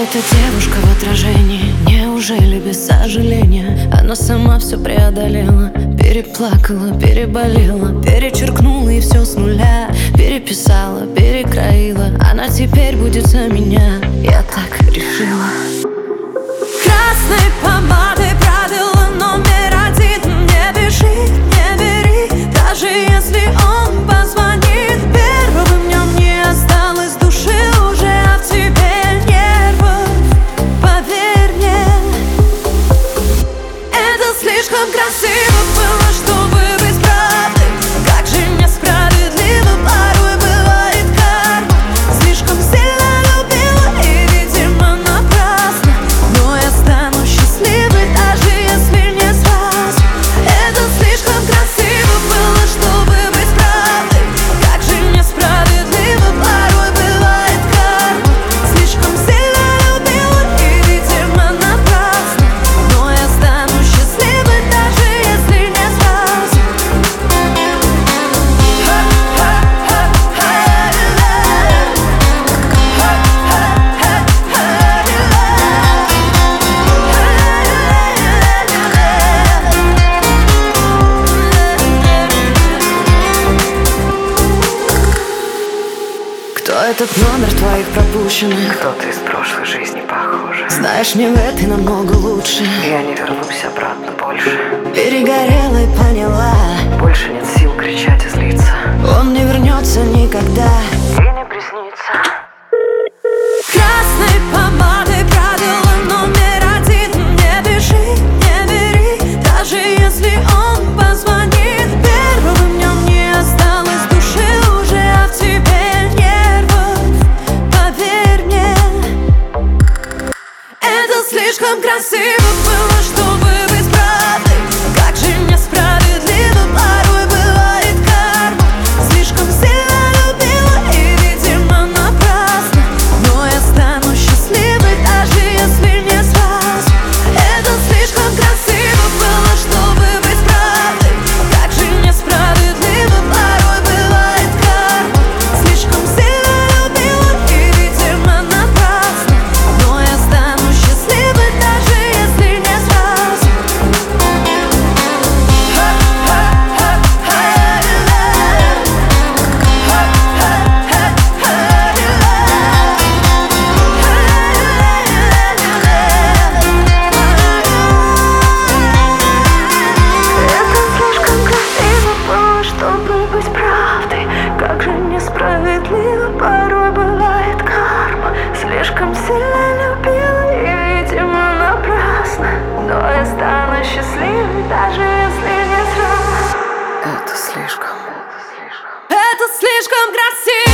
эта девушка в отражении? Неужели без сожаления она сама все преодолела? Переплакала, переболела, перечеркнула и все с нуля. Переписала, перекроила, она теперь будет за меня. Я так решила. Красной помадой правило номер один: не бежи, не бери, даже если он позвонит первым. В нем не осталось души уже, а в тебе нервов, поверь мне. Это слишком красиво было, чтобы быть правдой. Как же несправедливо порой бывает карма. Слишком сильно любила и, видимо, напрасно. Но я стану счастливой, даже если не сразу. Это слишком красиво было, чтобы быть правдой. Как же несправедливо порой бывает карма. Слишком сильно любила и, видимо, напрасно. Но я стану счастливой, даже если не сразу. Кто этот номер твоих пропущенных? Кто-то из прошлой жизни, похоже. Знаешь, мне в этой намного лучше. Я не вернусь обратно больше. Перегорела и поняла, Больше нет сил кричать и злиться. он не вернется никогда. И не приснится. Красной помадой правило номер один: не бежи, не бери, даже если он позвонит первым. В нем не осталось души уже, а в тебе нервов, поверь мне. Это слишком красиво было, чтобы быть правдой. Как же несправедливо порой бывает карма. Слишком сильно любила и, видимо, напрасно. Но я стану счастливой, даже если не сразу. Это слишком красиво было, чтобы быть правдой. Как же несправедливо порой бывает карма. Слишком сильно любила и, видимо, напрасно. Но я стану счастливой, даже если не сразу. Это слишком красиво было, чтобы быть правдой. Как же несправедливо порой бывает карма. Слишком сильно любила и, видимо, напрасно. Но я стану счастливой, даже если не сразу. Это слишком. Это слишком красиво.